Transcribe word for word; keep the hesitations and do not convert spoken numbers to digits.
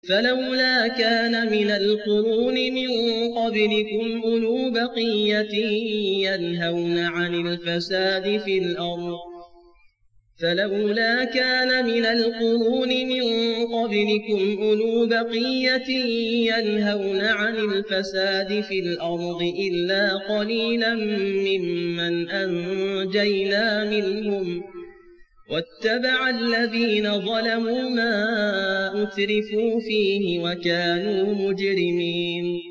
فلولا كان من القرون من قبلكم أولو بقية ينهون عن الفساد في الأرض فلولا كان من القرون من قبلكم أولو بقية ينهون عن الفساد في الأرض إلا قليلا ممن أنجينا منهم واتبع الذين ظلموا ما أترفوا فيه وكانوا مجرمين